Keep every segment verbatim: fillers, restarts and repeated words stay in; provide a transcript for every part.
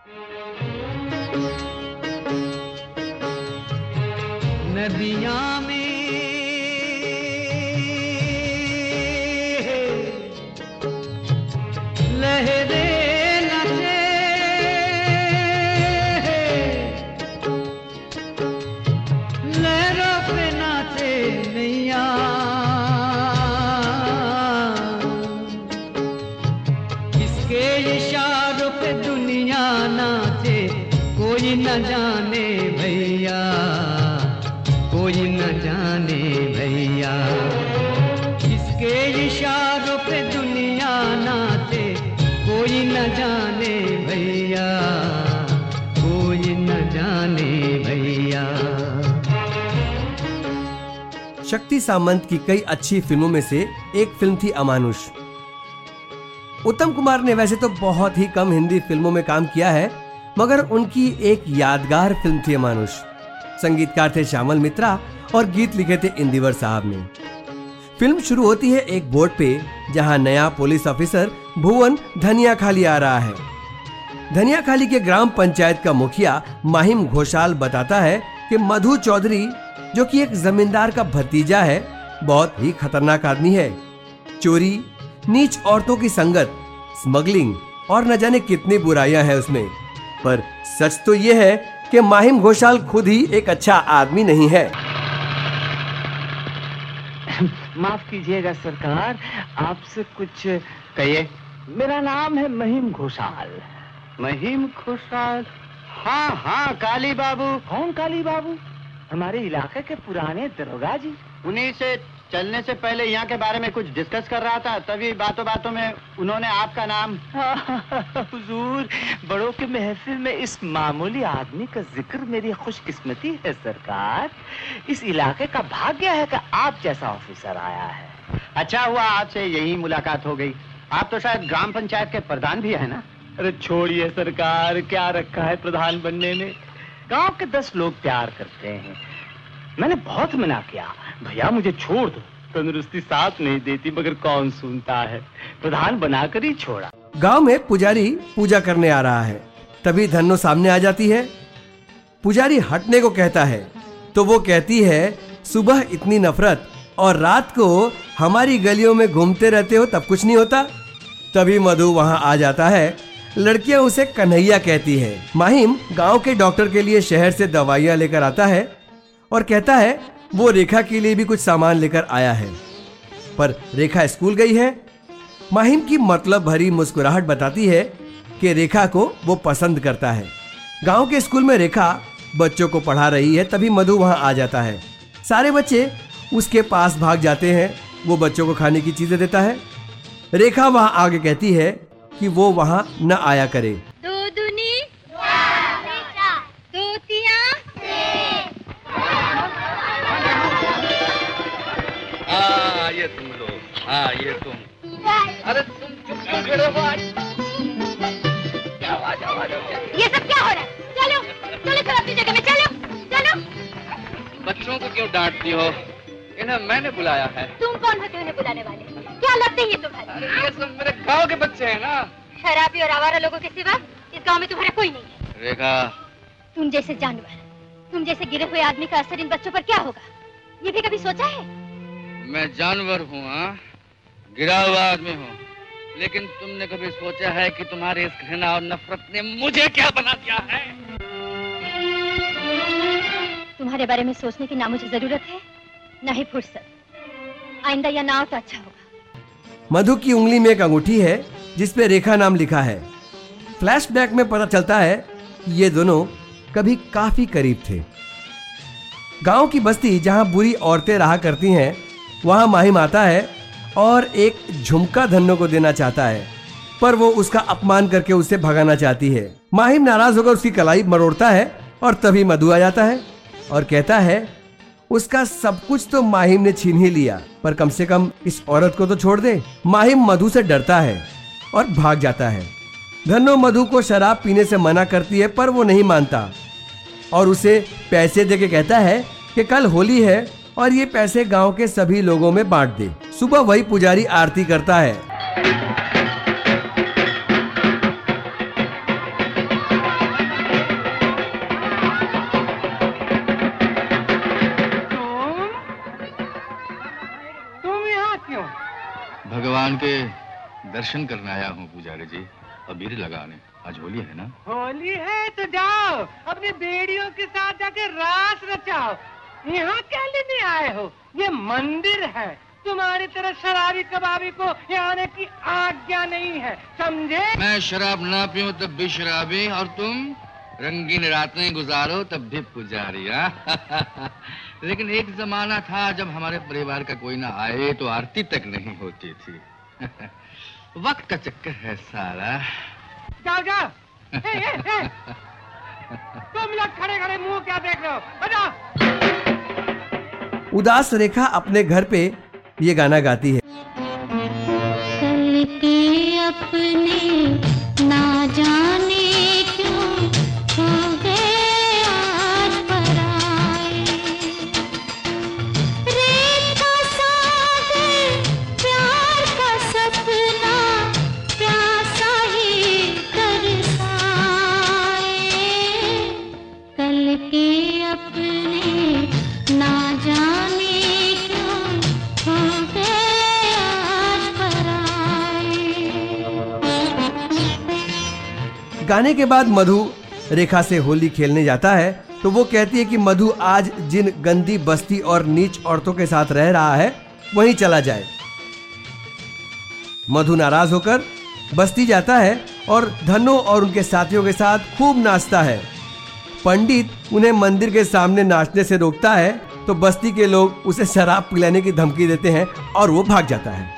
नदियां में लहरें नचे, लहरों पे नाचे नैया, किसके इशारों पे दुनिया नाचे कोई न जाने भैया, कोई न जाने भैया, किसके इशारों पे दुनिया नाचे कोई न जाने भैया, कोई न जाने भैया। शक्ति सामंत की कई अच्छी फिल्मों में से एक फिल्म थी अमानुष। उत्तम कुमार ने वैसे तो बहुत ही कम हिंदी फिल्मों में काम किया है, मगर उनकी एक यादगार फिल्म थी अमानुष। संगीतकार थे श्यामल मित्रा और गीत लिखे थे इंदिवर साहब ने। फिल्म शुरू होती है एक बोर्ड पे, जहां नया पुलिस ऑफिसर भुवन धनियाखाली आ रहा है। धनियाखाली के ग्राम पंचायत का मुखिया माहिम घोषाल बताता है कि मधु चौधरी, जो कि एक जमींदार का भतीजा है, बहुत ही खतरनाक आदमी है। चोरी, नीच औरतों की संगत, स्मगलिंग और न जाने कितनी बुराइयां हैं उसमें। पर सच तो ये है कि माहिम घोषाल खुद ही एक अच्छा आदमी नहीं है। माफ कीजिएगा सरकार, आपसे कुछ कहिए। मेरा नाम है महिम घोषाल। महिम घोषाल? हाँ हाँ, काली बाबू। कौन काली बाबू? हमारे इलाके के पुराने दरोगा जी। उन्हीं से चलने से पहले यहाँ के बारे में कुछ डिस्कस कर रहा था, तभी बातों बातों में उन्होंने आपका नाम। हुजूर, बड़ों के महफिल में इस मामूली आदमी का जिक्र मेरी खुशकिस्मती है सरकार। इस इलाके का भाग्य है कि आप जैसा ऑफिसर आया है। अच्छा हुआ आपसे यही मुलाकात हो गई। आप तो शायद ग्राम पंचायत के प्रधान भी है ना? अरे छोड़िए सरकार, क्या रखा है प्रधान बनने में। गांव के दस लोग प्यार करते हैं। मैंने बहुत मना किया, भैया मुझे छोड़ दो, तंदुरुस्ती साथ नहीं देती, मगर कौन सुनता है। प्रधान बनाकर ही छोड़ा। गांव में पुजारी पूजा करने आ रहा है, तभी धन्नो सामने आ जाती है। पुजारी हटने को कहता है तो वो कहती है, सुबह इतनी नफरत और रात को हमारी गलियों में घूमते रहते हो तब कुछ नहीं होता। तभी मधु वहां आ जाता है। लड़कियां उसे कन्हैया कहती है। माहिम गांव के डॉक्टर के लिए शहर से दवाइयां लेकर आता है और कहता है वो रेखा के लिए भी कुछ सामान लेकर आया है। पर रेखा स्कूल गई है। माहिम की मतलब भरी मुस्कुराहट बताती है कि रेखा को वो पसंद करता है। गांव के स्कूल में रेखा बच्चों को पढ़ा रही है, तभी मधु वहां आ जाता है। सारे बच्चे उसके पास भाग जाते हैं। वो बच्चों को खाने की चीजें देता है। रेखा वहां आगे कहती है कि वो वहां न आया करे। दो दुनी दो तिया। हाँ ये तुम लोग, हाँ ये तुम। अरे तुम चुप क्यों खड़े हो आज? क्या आवाज आवाज ये सब क्या हो रहा है? चलो चलो सब अपनी जगह में, चलो चलो। बच्चों को क्यों डांटती हो? इन्हें मैंने बुलाया है। तुम कौन होते हो इन्हें बुलाने वाले? क्या लगते हैं ये तुम्हारे? ये सब मेरे गांव के बच्चे हैं ना। शराबी और आवारा लोगों के सिवा इस गांव में तुम्हारा कोई नहीं है। रेखा, तुम जैसे जानवर, तुम जैसे गिरे हुए आदमी का असर इन बच्चों पर क्या होगा, ये भी कभी सोचा है? मैं जानवर हूँ, हाँ, गिरा हुआ आदमी हूँ, लेकिन तुमने कभी सोचा है कि तुम्हारे इस घृणा और नफरत ने मुझे क्या बना दिया है? तुम्हारे बारे में सोचने की ना मुझे जरूरत है, ना ही फुर्सत। आइंदा या ना हो तो अच्छा होगा। मधु की उंगली में एक अंगूठी है जिसपे रेखा नाम लिखा है। फ्लैशबैक में पता चलता है कि ये दोनों कभी काफी करीब थे। गांव की बस्ती जहां बुरी औरतें रहा करती हैं, वहां माहिम आता है और एक झुमका धन्नो को देना चाहता है, पर वो उसका अपमान करके उसे भगाना चाहती है। माहिम नाराज होकर उसकी कलाई मरोड़ता है और तभी मधु आ जाता है और कहता है उसका सब कुछ तो माहिम ने छीन ही लिया, पर कम से कम इस औरत को तो छोड़ दे। माहिम मधु से डरता है और भाग जाता है। धन्नो मधु को शराब पीने से मना करती है, पर वो नहीं मानता और उसे पैसे देके कहता है कि कल होली है और ये पैसे गांव के सभी लोगों में बांट दे। सुबह वही पुजारी आरती करता है। भगवान के दर्शन करने आया हूँ पुजारी जी, अबीर लगाने। आज होली है ना? होली है तो जाओ अपनी बेड़ियों के साथ जाके रास रचाओ। यहाँ क्या लेने आए हो? ये मंदिर है। तुम्हारी तरह शराबी कबाबी को यहाँ आने की आज्ञा नहीं है, समझे? मैं शराब ना पीऊं तब भी शराबी, और तुम रंगीन रातें गुजारो तब भी पुजारी। लेकिन एक जमाना था जब हमारे परिवार का कोई ना आए तो आरती तक नहीं होती थी। वक्त का चक्कर है सारा। जाओ जाओ। ए, ए, ए। तुम लोग खड़े खड़े मुंह क्या देख रहे हो? बजाओ। उदास रेखा अपने घर पे ये गाना गाती है। कल के अपने ना जाने क्यों हो गए आज पराए। रेखा सागर प्यार का सपना प्यासा ही तरसाए। कल के अपने ना जाने गाने के बाद मधु रेखा से होली खेलने जाता है तो वो कहती है कि मधु आज जिन गंदी बस्ती और नीच औरतों के साथ रह रहा है वहीं चला जाए। मधु नाराज होकर बस्ती जाता है और धन्नो और उनके साथियों के साथ खूब नाचता है। पंडित उन्हें मंदिर के सामने नाचने से रोकता है तो बस्ती के लोग उसे शराब पिलाने की धमकी देते हैं और वो भाग जाता है।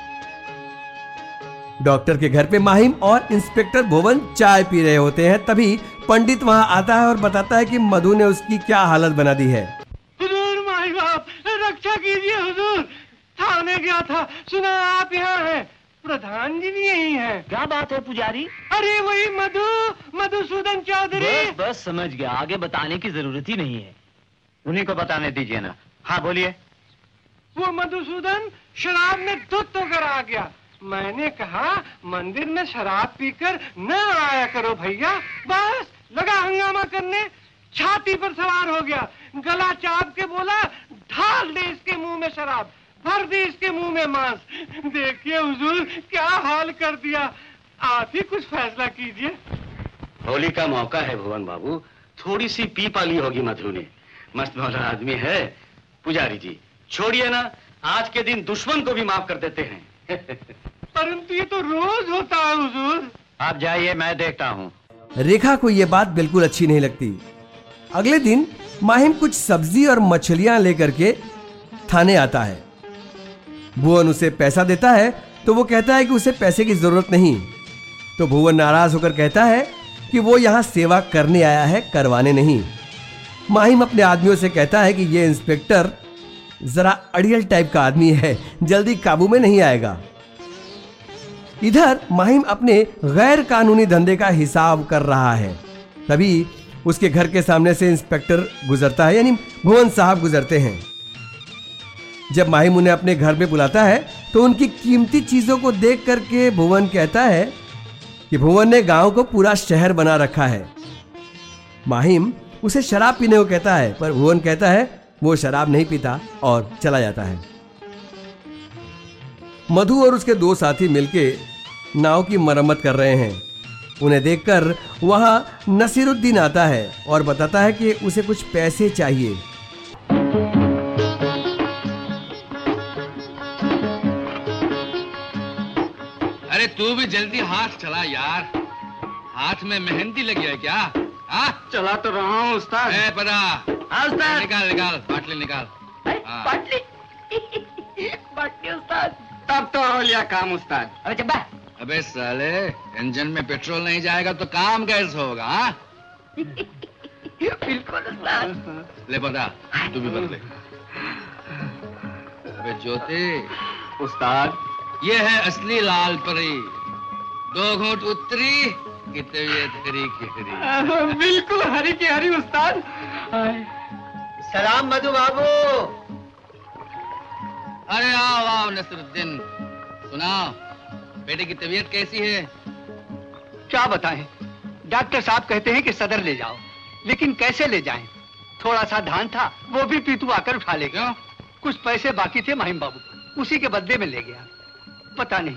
डॉक्टर के घर पे माहिम और इंस्पेक्टर भुवन चाय पी रहे होते हैं। तभी पंडित वहां आता है और बताता है कि मधु ने उसकी क्या हालत बना दी है। हुजूर माई बाप रक्षा कीजिए हुजूर, थाने गया था, सुना आप यहाँ हैं। प्रधान जी भी यही हैं। क्या बात है पुजारी? अरे वही मधु, मधुसूदन चौधरी। बस बस समझ गया, आगे बताने की जरूरत ही नहीं है, उन्हीं को बताने दीजिए ना। हाँ बोलिए। वो मधुसूदन शराब में धुत होकर आ गया। मैंने कहा मंदिर में शराब पीकर न आया करो भैया। बस लगा हंगामा करने, छाती पर सवार हो गया, गला चाप के बोला ढाल दे इसके मुंह में शराब, भर दे इसके मुंह में मांस। देखिए हुजूर क्या हाल कर दिया। आप ही कुछ फैसला कीजिए। होली का मौका है भुवन बाबू, थोड़ी सी पी पाली होगी मधु ने। मस्त मौला आदमी है। पुजारी जी छोड़िए ना, आज के दिन दुश्मन को भी माफ कर देते हैं। परंतु ये तो रोज होता है हुजूर। आप जाइए, मैं देखता हूँ। रेखा को ये बात बिल्कुल अच्छी नहीं लगती। अगले दिन माहिम कुछ सब्जी और मछलियां लेकर के थाने आता है। भुवन उसे पैसा देता है तो वो कहता है कि उसे पैसे की जरूरत नहीं। तो भुवन नाराज होकर कहता है कि वो यहाँ सेवा करने आया है, करवाने नहीं। माहिम अपने आदमियों से कहता है कि ये इंस्पेक्टर जरा अड़ियल टाइप का आदमी है, जल्दी काबू में नहीं आएगा। इधर माहिम अपने गैर कानूनी धंधे का हिसाब कर रहा है। तभी उसके घर के सामने से इंस्पेक्टर गुजरता है, यानी भुवन साहब गुजरते हैं। जब माहिम उन्हें अपने घर में बुलाता है तो उनकी कीमती चीजों को देख करके भुवन कहता है कि भुवन ने गांव को पूरा शहर बना रखा है। माहिम उसे शराब पीने को कहता है पर भुवन कहता है वो शराब नहीं पीता और चला जाता है। मधु और उसके दो साथी मिलके नाव की मरम्मत कर रहे हैं। उन्हें देखकर वहां नसीरुद्दीन आता है और बताता है कि उसे कुछ पैसे चाहिए। अरे तू भी जल्दी हाथ चला यार, हाथ में मेहंदी लगी है क्या? हाँ चला तो रहा हूँ उस्ताद। ए पदा, हाँ उस्ताद। निकाल निकाल बाटली निकाल। हाँ। बाटली बाटली उस्ताद, तब तो हो लिया काम उस्ताद। अरे चब्बा। अबे साले, इंजन में पेट्रोल नहीं जाएगा तो काम कैसे होगा? हाँ बिल्कुल उस्ताद। ले पदा, तू भी बदले। अबे ज्योति उस्ताद, ये है असली लाल परी। दो घूंट उत्तरी की तबीयत हरी की हरी। बिल्कुल हरी की हरी उस्ताद। सलाम मधु बाबू। अरे आओ आओ नसरुद्दीन, सुनाओ बेटे की तबीयत कैसी है? क्या बताएं, डॉक्टर साहब कहते हैं कि सदर ले जाओ, लेकिन कैसे ले जाएं? थोड़ा सा धान था वो भी पीतू आकर उठा ले गया। कुछ पैसे बाकी थे माहिम बाबू, उसी के बदले में ले गया। पता नहीं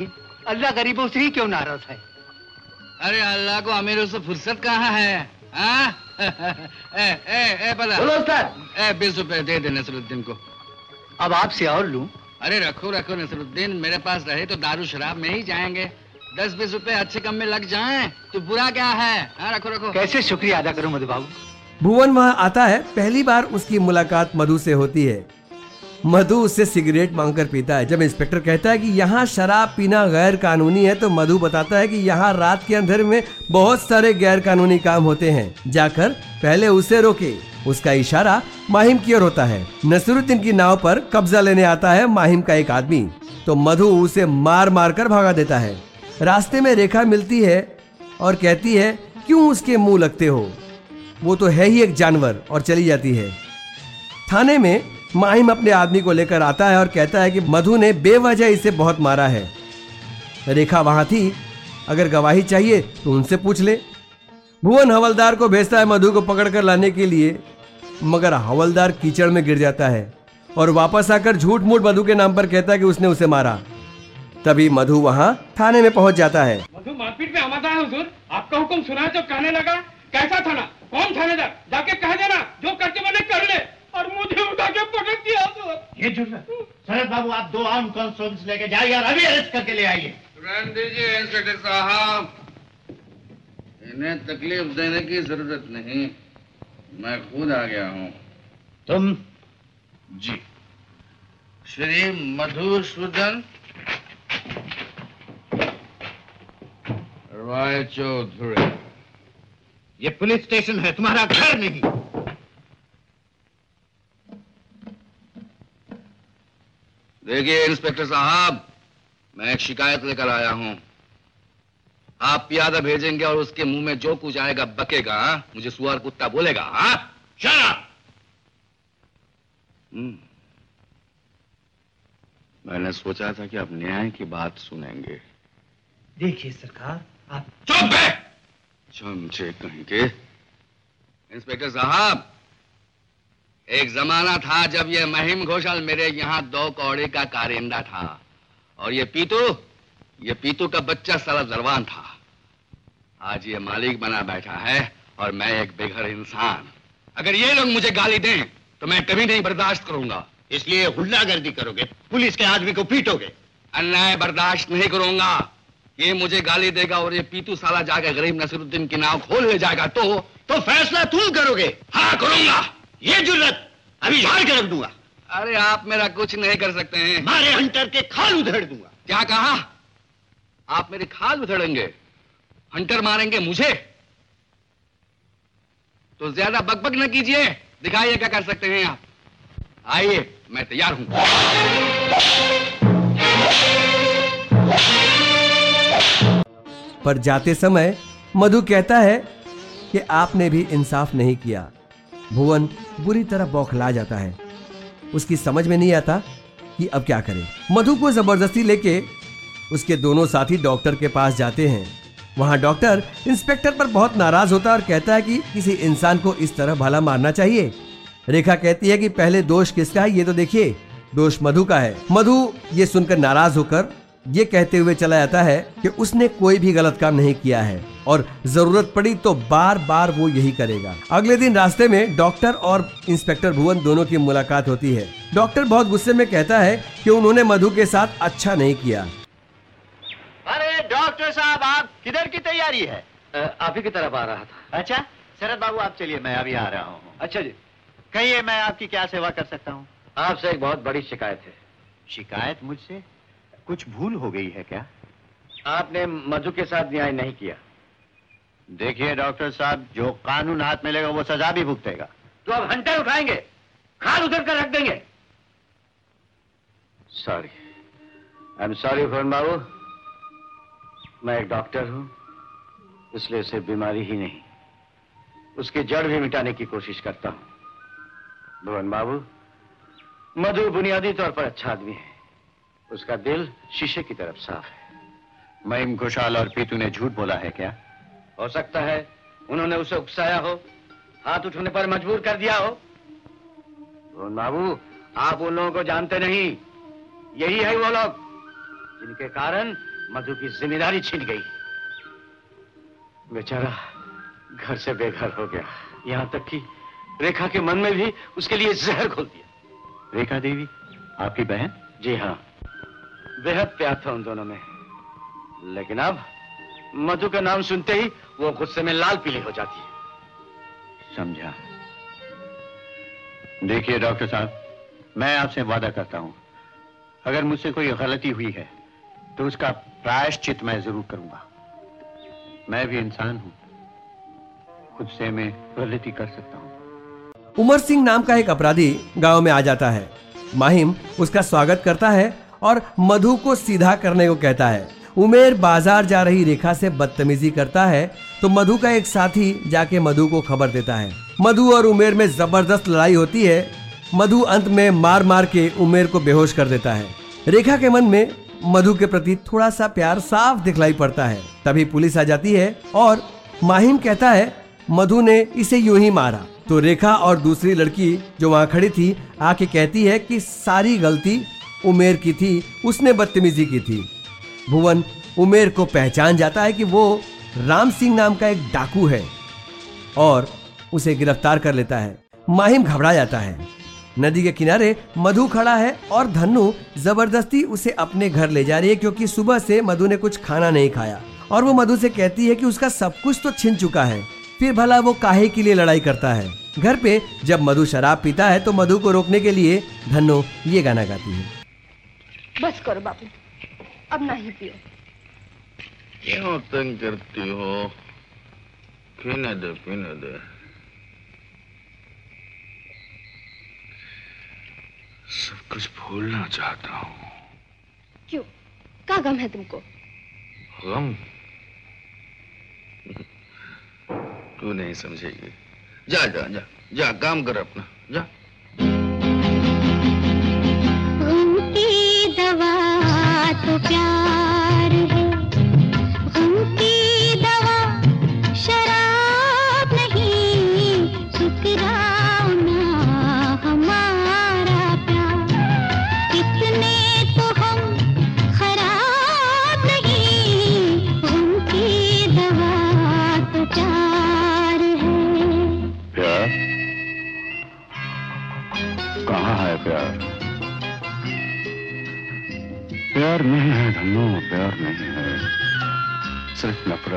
अल्लाह गरीबों से ही क्यों नाराज है? अरे अल्लाह को अमीरों से फुर्सत कहाँ है? हाँ? ए, ए, ए, पता बोलो सर। ए, बीस रुपए दे दे नसरुद्दीन को। अब आपसे और लूं? अरे रखो रखो नसरुद्दीन, मेरे पास रहे तो दारू शराब में ही जाएंगे। दस बीस रुपए अच्छे कम में लग जाएं तो बुरा क्या है? हाँ, रखो रखो। कैसे शुक्रिया अदा करूं मधु बाबू? भुवन वहाँ आता है। पहली बार उसकी मुलाकात मधु से होती है। मधु उससे सिगरेट मांगकर पीता है। जब इंस्पेक्टर कहता है कि यहाँ शराब पीना गैर कानूनी है तो मधु बताता है कि यहाँ रात के अंधेरे में बहुत सारे गैर कानूनी काम होते हैं, जाकर पहले उसे रोके। उसका इशारा माहिम की ओर होता है। नसरुद्दीन की नाव पर कब्जा लेने आता है माहिम का एक आदमी, तो मधु उसे मार मार कर भगा देता है। रास्ते में रेखा मिलती है और कहती है क्यों उसके मुंह लगते हो, वो तो है ही एक जानवर, और चली जाती है। थाने में माहिम अपने आदमी को लेकर आता है और कहता है कि मधु ने बेवजह इसे बहुत मारा है। रेखा वहां थी, अगर गवाही चाहिए तो उनसे पूछ ले। भुवन हवलदार को भेजता है मधु को पकड़कर लाने के लिए, मगर हवलदार कीचड़ में गिर जाता है और वापस आकर झूठ मूठ मधु के नाम पर कहता है कि उसने उसे मारा। तभी मधु वहां थाने में पहुंच जाता है। मधु मारपीट में आमादा है हुजूर। आपका हुक्म सुना है तो कहने लगा। कैसा थाना? कौन थानेदार? जाके कह देना जो करके मैंने कर ले, और मुझे उठा के पटक दिया। ये जुर्म। शरद बाबू आप दो आर्म कांस्टेबल्स लेके जाइए और अभी अरेस्ट करके ले आइए। रहने दीजिए इंस्पेक्टर साहब, इन्हें तकलीफ देने की जरूरत नहीं, मैं खुद आ गया हूँ। तुम? जी, श्री मधुसूदन रायचौधरी। ये पुलिस स्टेशन है, तुम्हारा घर नहीं। देखिए इंस्पेक्टर साहब, मैं एक शिकायत लेकर आया हूं। आप पियादा भेजेंगे और उसके मुंह में जो कुछ आएगा बकेगा, हा? मुझे सुअर कुत्ता बोलेगा। हाँ, चला। मैंने सोचा था कि आप न्याय की बात सुनेंगे। देखिए सरकार, आप चुप है, चमचे कहीं के। इंस्पेक्टर साहब, एक जमाना था जब ये महिम घोषाल मेरे यहाँ दो कौड़े का कारिंदा था, और ये पीतू, ये पीतू का बच्चा साला दरवान था। आज ये मालिक बना बैठा है और मैं एक बेघर इंसान। अगर ये लोग मुझे गाली दें तो मैं कभी नहीं बर्दाश्त करूंगा। इसलिए गुंडागर्दी करोगे, पुलिस के आदमी को पीटोगे। अन्याय बर्दाश्त नहीं करूंगा। ये मुझे गाली देगा और ये पीतू साला जाकर गरीब नसीरुद्दीन की नाव खोल ले जाएगा तो तो फैसला तुम करोगे। हाँ करूंगा। ये जुर्रत अभी झाड़ के रख दूंगा। अरे आप मेरा कुछ नहीं कर सकते हैं। मारे हंटर के खाल उधेड़ दूंगा। क्या कहा? आप मेरी खाल उधेड़ेंगे? हंटर मारेंगे मुझे? तो ज्यादा बकबक न कीजिए, दिखाइए क्या कर सकते हैं आप। आइए, मैं तैयार हूं। पर जाते समय मधु कहता है कि आपने भी इंसाफ नहीं किया। भुवन बुरी तरह बौखला जाता है। उसकी समझ में नहीं आता कि अब क्या करे। मधु को जबरदस्ती लेके उसके दोनों साथी डॉक्टर के पास जाते हैं। वहां डॉक्टर इंस्पेक्टर पर बहुत नाराज होता है और कहता है कि किसी इंसान को इस तरह भला मारना चाहिए। रेखा कहती है कि पहले दोष किसका है ये तो देखिए, दोष मधु का है। मधु ये सुनकर नाराज होकर ये कहते हुए चला जाता है कि उसने कोई भी गलत काम नहीं किया है और जरूरत पड़ी तो बार बार वो यही करेगा। अगले दिन रास्ते में डॉक्टर और इंस्पेक्टर भुवन दोनों की मुलाकात होती है। डॉक्टर बहुत गुस्से में कहता है कि उन्होंने मधु के साथ अच्छा नहीं किया। अरे डॉक्टर साहब, आप किधर की तैयारी है? आप ही की तरफ आ रहा था। अच्छा शरद बाबू, आप चलिए, मैं अभी आ रहा हूँ। अच्छा जी, कहिए, मैं आपकी क्या सेवा कर सकता हूँ? आपसे एक बहुत बड़ी शिकायत है। शिकायत मुझसे? कुछ भूल हो गई है क्या? आपने मधु के साथ न्याय नहीं किया। देखिए डॉक्टर साहब, जो कानून हाथ में लेगा वो सजा भी भुगतेगा। तो अब हंटर उठाएंगे, खाल उधर कर रख देंगे। Sorry, I am sorry Bhuvan बाबू। मैं एक डॉक्टर हूं, इसलिए उसे बीमारी ही नहीं, उसकी जड़ भी मिटाने की कोशिश करता हूं। भुवन बाबू, मधु बुनियादी तौर पर अच्छा आदमी है, उसका दिल शीशे की तरफ साफ है। महिम घोषाल और पीतू ने झूठ बोला है क्या? हो सकता है उन्होंने उसे उकसाया हो, हाथ उठाने पर मजबूर कर दिया हो। भुवन बाबू, आप उन लोगों को जानते नहीं। यही है वो लोग जिनके कारण मधु की जिम्मेदारी छिन गई। बेचारा घर से बेघर हो गया, यहाँ तक कि रेखा के मन में भी उसके लिए जहर घोल दिया। रेखा देवी आपकी बहन? जी हाँ, बेहद प्यार था उन दोनों में, लेकिन अब मधु का नाम सुनते ही वो गुस्से में लाल पीली हो जाती है। समझा। देखिए डॉक्टर साहब, मैं आपसे वादा करता हूं, अगर मुझसे कोई गलती हुई है तो उसका प्रायश्चित मैं जरूर करूंगा। मैं भी इंसान हूं, खुद से मैं गलती कर सकता हूं। उमर सिंह नाम का एक अपराधी गांव में आ जाता है। माहिम उसका स्वागत करता है और मधु को सीधा करने को कहता है। उमेर बाजार जा रही रेखा से बदतमीजी करता है तो मधु का एक साथी जाके मधु को खबर देता है। मधु और उमेर में जबरदस्त लड़ाई होती है। मधु अंत में मार मार के उमेर को बेहोश कर देता है। रेखा के मन में मधु के प्रति थोड़ा सा प्यार साफ दिखलाई पड़ता है। तभी पुलिस आ जाती है और माहिम कहता है मधु ने इसे यूं ही मारा। तो रेखा और दूसरी लड़की जो वहाँ खड़ी थी आके कहती है कि सारी गलती उमेर की थी, उसने बदतमीजी की थी। भुवन उमेर को पहचान जाता है कि वो राम सिंह नाम का एक डाकू है और उसे गिरफ्तार कर लेता है। माहिम घबरा जाता है। नदी के किनारे मधु खड़ा है और धन्नू जबरदस्ती उसे अपने घर ले जा रही है, क्योंकि सुबह से मधु ने कुछ खाना नहीं खाया और वो मधु से कहती है कि उसका सब कुछ तो छिन चुका है, फिर भला वो काहे के लिए लड़ाई करता है। घर पे जब मधु शराब पीता है तो मधु को रोकने के लिए धन्नो ये गाना गाती है। बस करो बाबू, अब ना ही पियो। क्यों तंग करती हो? पीने दे, पीने दे। सब कुछ भूलना चाहता हूँ। क्यों? क्या गम है तुमको? गम? तू नहीं समझेगी। जा जा जा जा, काम कर अपना, जा। गम की दवा तो प्यार है, गम की दवा शराब नहीं, ठुकराओ ना हमारा प्यार, कितने तो हम खराब नहीं, गम की दवा तो प्यार है। प्यार? कहाँ है प्यार? प्यार नहीं है धन्नो, प्यार नहीं है, सिर्फ नफरत।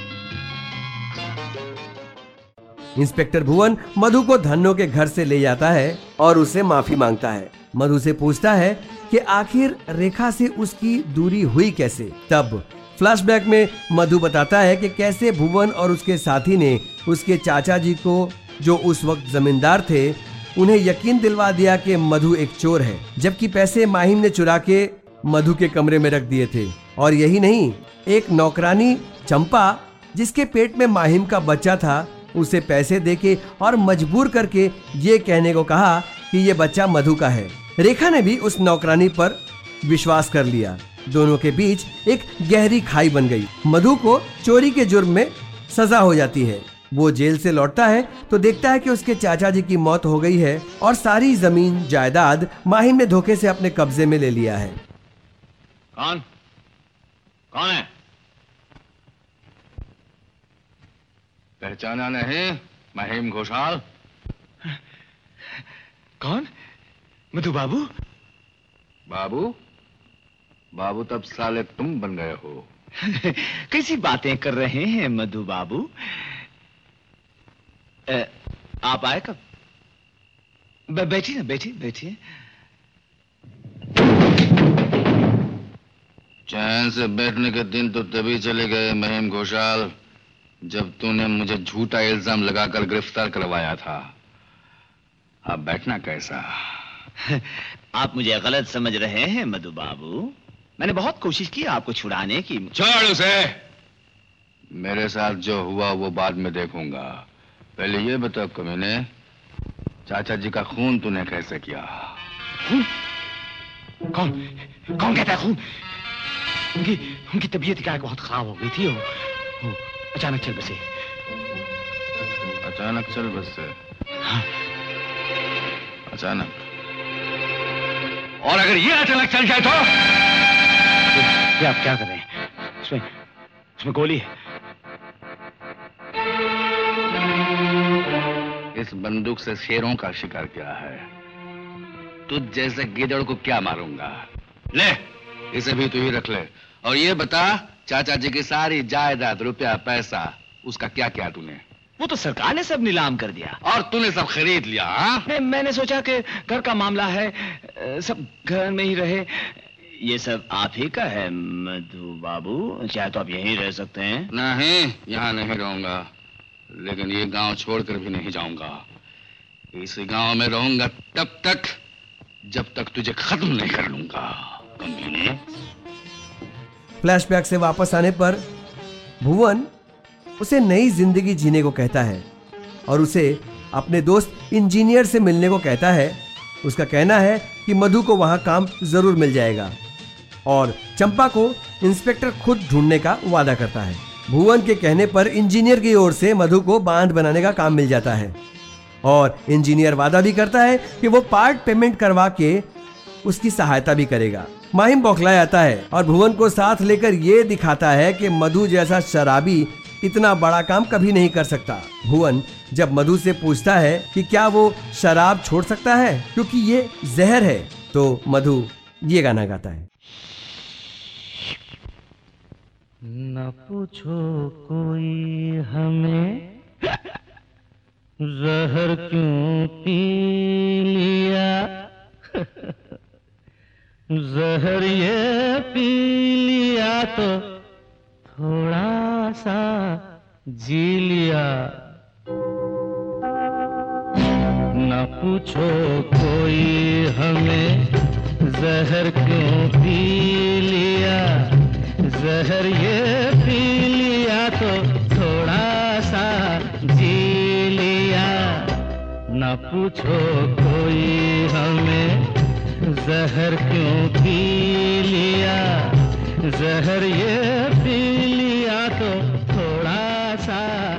इंस्पेक्टर भुवन मधु को धन्नो के घर से ले जाता है और उसे माफी मांगता है। मधु से पूछता है कि आखिर रेखा से उसकी दूरी हुई कैसे। तब फ्लैशबैक में मधु बताता है कि कैसे भुवन और उसके साथी ने उसके चाचा जी को, जो उस वक्त जमींदार थे, उन्हें यकीन दिलवा दिया कि मधु एक चोर है, जबकि पैसे माहिम ने चुरा के मधु के कमरे में रख दिए थे। और यही नहीं, एक नौकरानी चंपा जिसके पेट में माहिम का बच्चा था, उसे पैसे देके और मजबूर करके ये कहने को कहा कि ये बच्चा मधु का है। रेखा ने भी उस नौकरानी पर विश्वास कर लिया। दोनों के बीच एक गहरी खाई बन गई। मधु को चोरी के जुर्म में सजा हो जाती है। वो जेल से लौटता है तो देखता है कि उसके चाचा जी की मौत हो गई है और सारी जमीन जायदाद माहिम ने धोखे से अपने कब्जे में ले लिया है। कौन? कौन है? पहचाना नहीं? महिम घोषाल। कौन? मधु बाबू? बाबू? बाबू तब साले तुम बन गए हो। कैसी बातें कर रहे हैं मधु बाबू? ए, आप आए कब? बैठिए ना, बैठिए बैठिए। चैन से बैठने के दिन तो तभी चले गए महिम घोषाल, जब तूने मुझे झूठा इल्जाम लगाकर गिरफ्तार करवाया था। अब बैठना कैसा? आप मुझे गलत समझ रहे हैं मधु बाबू। मैंने बहुत कोशिश की आपको छुड़ाने की। छोड़ उसे। मेरे साथ जो हुआ वो बाद में देखूंगा। पहले ये बता कमीने, चाचा जी का खून तूने कैसे किया? खून? कौन? कौन कहता है खून? उनकी उनकी तबीयत क्या बहुत खराब हो गई थी। वो, वो अचानक चल बसे। अचानक चल बसे? हाँ। अचानक? और अगर ये अचानक चल जाए तो? ये आप क्या कर रहे हैं? उसमें गोली है। इस बंदूक से शेरों का शिकार किया है, तुझ जैसे गिदड़ को क्या मारूंगा। ले, इसे भी तू ही रख ले। और ये बता, चाचा जी की सारी जायदाद, रुपया, पैसा, उसका क्या क्या तूने? वो तो सरकार ने सब नीलाम कर दिया। और तूने सब खरीद लिया? हाँ? मैंने सोचा कि घर का मामला है, सब घर में ही रहे। ये सब आप ही का है मधु बाबू, चाहे तो आप यहीं रह सकते हैं। नहीं, यहाँ नहीं रहूंगा, लेकिन ये गांव छोड़कर भी नहीं जाऊंगा। इस गांव में रहूंगा तब तक जब तक तुझे खत्म नहीं कर लूंगा। कमीने। फ्लैशबैक से वापस आने पर भुवन उसे नई जिंदगी जीने को कहता है और उसे अपने दोस्त इंजीनियर से मिलने को कहता है। उसका कहना है कि मधु को वहां काम जरूर मिल जाएगा और चंपा को इंस्पेक्टर खुद ढूंढने का वादा करता है। भुवन के कहने पर इंजीनियर की ओर से मधु को बांध बनाने का काम मिल जाता है और इंजीनियर वादा भी करता है कि वो पार्ट पेमेंट करवा के उसकी सहायता भी करेगा। माहिम बौखला आता है और भुवन को साथ लेकर ये दिखाता है कि मधु जैसा शराबी इतना बड़ा काम कभी नहीं कर सकता। भुवन जब मधु से पूछता है कि क्या वो शराब छोड़ सकता है क्योंकि ये जहर है, तो मधु ये गाना गाता है। न पूछो कोई हमें जहर क्यों पी लिया, जहर ये पी लिया तो थोड़ा सा जी लिया। न पूछो कोई हमें जहर क्यों पी लिया, जहर ये पी लिया तो थोड़ा सा जी लिया। न पूछो कोई हमें जहर क्यों पी लिया, जहर ये पी लिया तो थोड़ा सा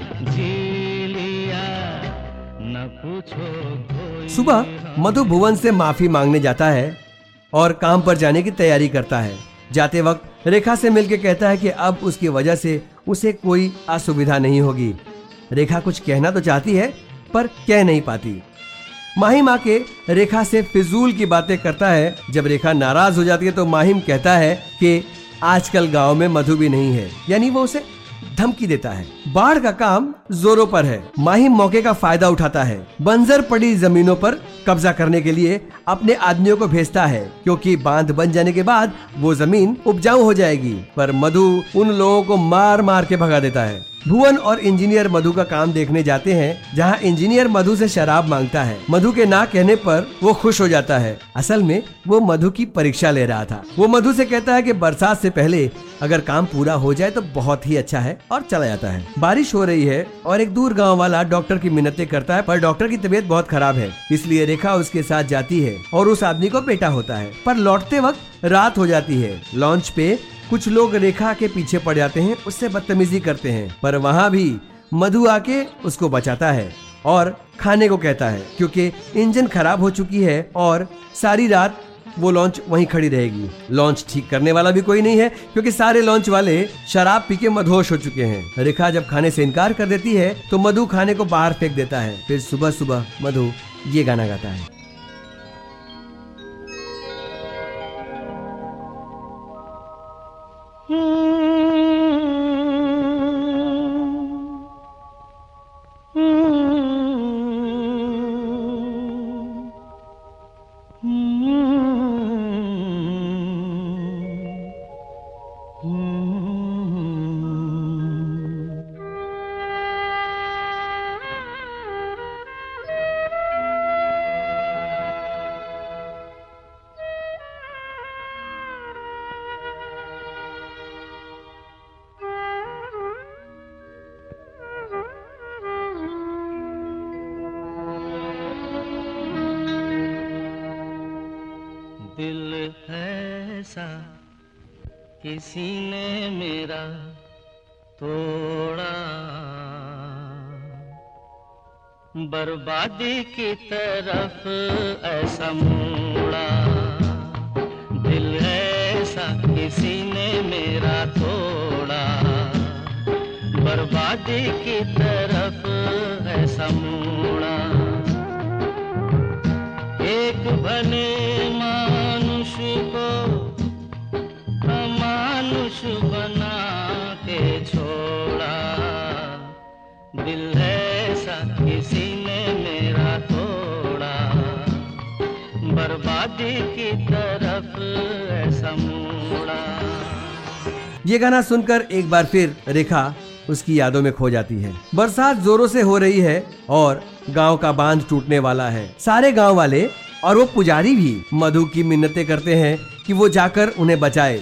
जी लिया। न पूछो कोई। सुबह मधु भुवन से माफी मांगने जाता है और काम पर जाने की तैयारी करता है। जाते वक्त रेखा से मिलकर कहता है कि अब उसकी वजह से उसे कोई असुविधा नहीं होगी। रेखा कुछ कहना तो चाहती है पर कह नहीं पाती। माहिम आके रेखा से फिजूल की बातें करता है। जब रेखा नाराज हो जाती है तो माहिम कहता है कि आजकल गांव में मधु भी नहीं है, यानी वो उसे धमकी देता है। बाढ़ का काम जोरों पर है। माहिम मौके का फायदा उठाता है। बंजर पड़ी जमीनों पर कब्जा करने के लिए अपने आदमियों को भेजता है क्योंकि बांध बन जाने के बाद वो जमीन उपजाऊ हो जाएगी। पर मधु उन लोगों को मार मार के भगा देता है। भुवन और इंजीनियर मधु का काम देखने जाते हैं, जहां इंजीनियर मधु से शराब मांगता है। मधु के ना कहने पर वो खुश हो जाता है। असल में वो मधु की परीक्षा ले रहा था। वो मधु से कहता है कि बरसात से पहले अगर काम पूरा हो जाए तो बहुत ही अच्छा है और चला जाता है। बारिश हो रही है और एक दूर गांव वाला डॉक्टर की मिन्नतें करता है, पर डॉक्टर की तबीयत बहुत खराब है, इसलिए रेखा उसके साथ जाती है और उस आदमी को बेटा होता है। पर लौटते वक्त रात हो जाती है। लॉन्च पे कुछ लोग रेखा के पीछे पड़ जाते हैं, उससे बदतमीजी करते हैं, पर वहाँ भी मधु आके उसको बचाता है और खाने को कहता है क्योंकि इंजन खराब हो चुकी है और सारी रात वो लॉन्च वहीं खड़ी रहेगी। लॉन्च ठीक करने वाला भी कोई नहीं है क्योंकि सारे लॉन्च वाले शराब पी के मदहोश हो चुके हैं। रेखा जब खाने से इनकार कर देती है तो मधु खाने को बाहर फेंक देता है। फिर सुबह सुबह मधु ये गाना गाता है। दिल ऐसा किसी ने मेरा तोड़ा, बर्बादी की तरफ ऐसा मोड़ा। दिल ऐसा किसी ने मेरा तोड़ा, बर्बादी की तरफ ऐसा मोड़ा। एक भले मानुष को अमानुष बना के छोड़ा। दिल ऐसा किसी ने मेरा तोड़ा, बर्बादी की तरफ ऐसा मोड़ा। ये गाना सुनकर एक बार फिर रेखा उसकी यादों में खो जाती है। बरसात जोरों से हो रही है और गांव का बांध टूटने वाला है। सारे गांव वाले और वो पुजारी भी मधु की मिन्नतें करते हैं कि वो जाकर उन्हें बचाए।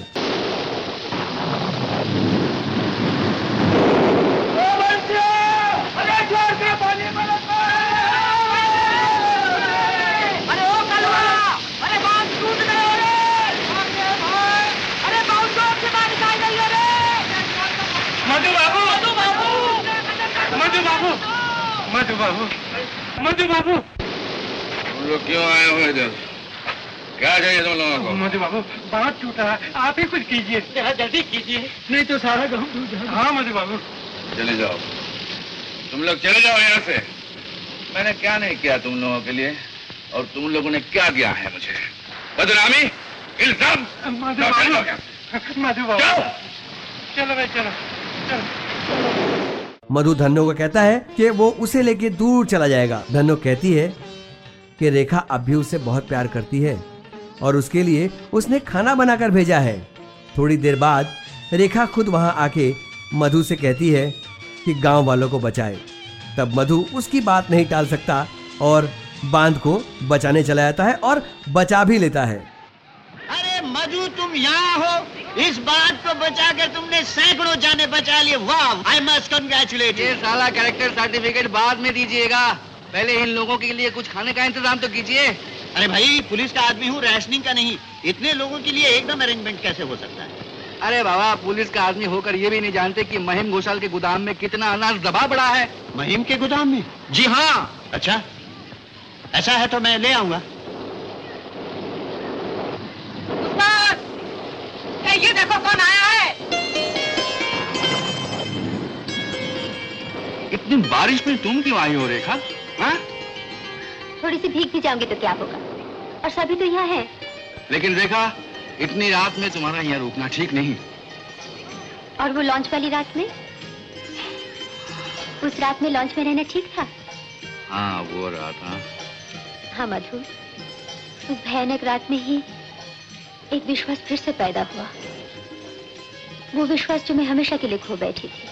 मधु बाबू, मधु बाबू, तुम लोग क्यों आए हो इधर? क्या चाहिए तुम लोगों को? मधु बाबू, बांध टूटा है, आप ही कुछ कीजिए। जरा जल्दी कीजिए, नहीं तो सारा गांव डूब जाएगा। हाँ मधु बाबू, चले जाओ, तुम लोग चले जाओ यहाँ से। मैंने क्या नहीं किया तुम लोगों के लिए, और तुम लोगों ने क्या किया है मुझे? बदनामी, इल्जाम। मधु बाबू, मधु बाबू, चलो भाई चलो, चलो। मधु धन्नो को कहता है कि वो उसे लेके दूर चला जाएगा। धन्नो कहती है कि रेखा अब भी उसे बहुत प्यार करती है और उसके लिए उसने खाना बनाकर भेजा है। थोड़ी देर बाद रेखा खुद वहां आके मधु से कहती है कि गांव वालों को बचाए। तब मधु उसकी बात नहीं टाल सकता और बांध को बचाने चला जाता है और बचा भी लेता है। अरे मधु, तुम यहाँ हो? इस बात को बचाकर तुमने सैकड़ों जाने बचा लिए। वाह, आई मस्ट कंग्रेचुलेट। ये साला कैरेक्टर सर्टिफिकेट बाद में दीजिएगा, पहले इन लोगों के लिए कुछ खाने का इंतजाम तो कीजिए। अरे भाई, पुलिस का आदमी हूँ, रैशनिंग का नहीं। इतने लोगों के लिए एकदम अरेंजमेंट कैसे हो सकता है? अरे बाबा, पुलिस का आदमी होकर ये भी नहीं जानते कि महिम घोषाल के गोदाम में कितना अनाज दबा पड़ा है। महिम के गोदाम में? जी हाँ। अच्छा, ऐसा है तो मैं ले आऊंगा। ये देखो कौन आया है। इतनी बारिश में तुम क्यों आई हो रेखा? हाँ? थोड़ी सी भीग भी जाऊंगी तो क्या होगा, और सभी तो यहाँ हैं। लेकिन रेखा, इतनी रात में तुम्हारा यहाँ रुकना ठीक नहीं। और वो लॉन्च वाली रात में, उस रात में लॉन्च में रहना ठीक था। हाँ, वो रात। हाँ हाँ मधु, उस भयानक रात में ही एक विश्वास फिर से पैदा हुआ। वो विश्वास जो मैं हमेशा के लिए खो बैठी थी।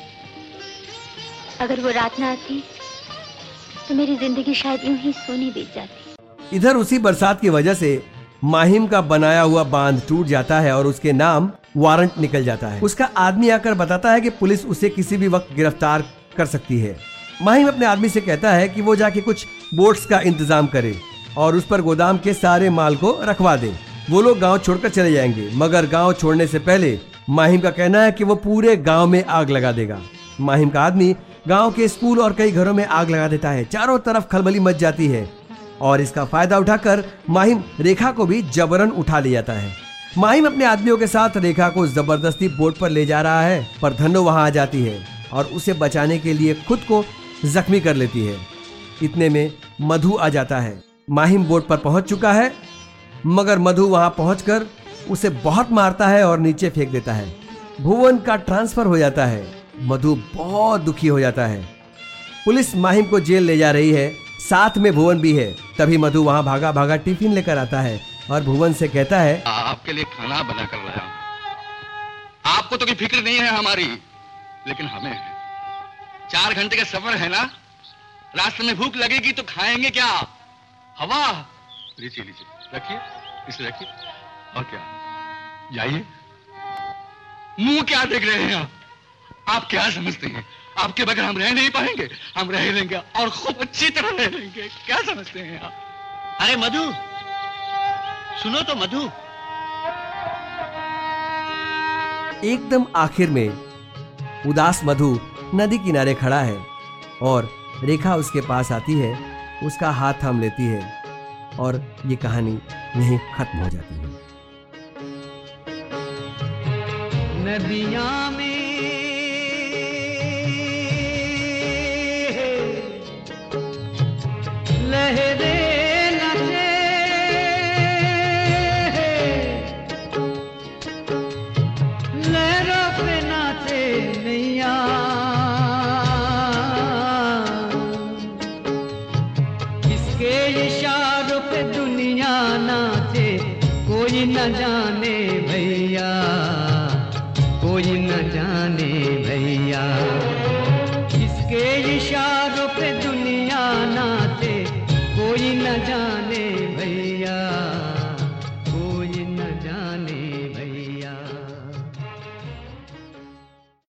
अगर वो रात ना आती तो मेरी जिंदगी शायद यूं ही सोनी बीत जाती। इधर उसी बरसात की वजह से माहिम का बनाया हुआ बांध टूट जाता है और उसके नाम वारंट निकल जाता है। उसका आदमी आकर बताता है कि पुलिस उसे किसी भी वक्त गिरफ्तार कर सकती है। माहिम अपने आदमी से कहता है कि वो जाके कुछ बोट्स का इंतजाम करे और उस पर गोदाम के सारे माल को रखवा दे। वो लोग गांव छोड़कर चले जाएंगे, मगर गांव छोड़ने से पहले माहिम का कहना है कि वो पूरे गांव में आग लगा देगा। माहिम का आदमी गांव के स्कूल और कई घरों में आग लगा देता है। चारों तरफ खलबली मच जाती है और इसका फायदा उठाकर माहिम रेखा को भी जबरन उठा ले जाता है। माहिम अपने आदमियों के साथ रेखा को जबरदस्ती बोट पर ले जा रहा है, पर धन्नो वहां आ जाती है और उसे बचाने के लिए खुद को जख्मी कर लेती है। इतने में मधु आ जाता है। माहिम बोट पर पहुंच चुका है, मगर मधु वहां पहुंचकर उसे बहुत मारता है और नीचे फेंक देता है। भुवन का ट्रांसफर हो जाता है। मधु बहुत दुखी हो जाता है। पुलिस माहिम को जेल ले जा रही है, साथ में भुवन भी है। तभी मधु वहां भागा भागा टिफिन लेकर आता है और भुवन से कहता है, आपके लिए खाना बना कर लाया हूं। आपको तो कोई फिक्र नहीं है हमारी, लेकिन हमें है। चार घंटे का सफर है ना, रास्ते में भूख लगेगी तो खाएंगे क्या? हवा। लीजिए लीजिए, रखिए, इसे रखिए। और क्या, जाइए। मुंह क्या देख रहे हैं आप? आप क्या समझते हैं आपके बगैर हम रह नहीं पाएंगे? हम रह लेंगे और खूब अच्छी तरह रह लेंगे। क्या समझते हैं आप? अरे मधु, सुनो तो मधु। एकदम आखिर में उदास मधु नदी किनारे खड़ा है और रेखा उसके पास आती है, उसका हाथ थाम लेती है और ये कहानी यहीं खत्म हो जाती है। नदियां में न जाने